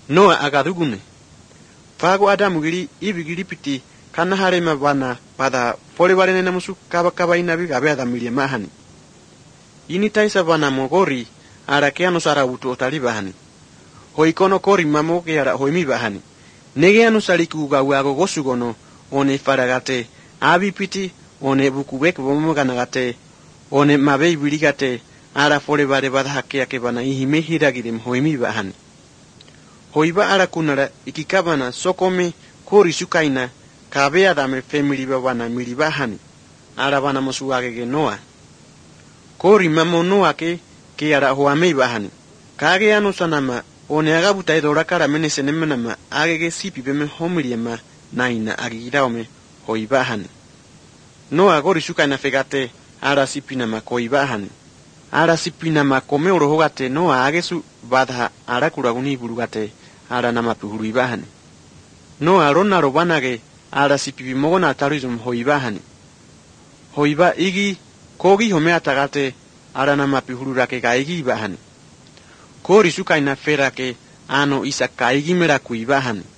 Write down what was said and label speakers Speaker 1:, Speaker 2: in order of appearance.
Speaker 1: Noa agadugune. Fago Adamu gili ibigili piti kana harema bana pada pole bale nena musu kaba inabi gabe adamilie mahani. Ini taisa bana mogori ara keano sara utu otali bahani. Hoikono kori mamoke ara hoimi bahani. Nege anu saliku gawago gosugono one faragate abi piti one bukubek bomoganagate one mabei biligate ara pole bale bada hakeake bana ihime hiragirim hoimi bahani. Hoiba ara kunara ikikabana sokome kori sukaina kabe adame family babana milibahani ara bana mosuagege Noa. Kori mamo Noa ke ara hoamei bahani. Kage anu sanama one agabuta edora kara mene senemenama agege sipi beme homiliema naina agiraome hoibahani. Noa kori sukaina fegate ara sipinama koibahani. Ara sipinama kome orohogate Noa agesu badha ara kuraguni bulugate ara nama pihuru ibahani. Noa rona robanage ara sipipi mogona tarizum hoibahani. Hoiba igi kogi home atagate ara nama pihuru rake gaigi ibahani. Kori sukaina ferake ano isa kaigi mera kuibahani.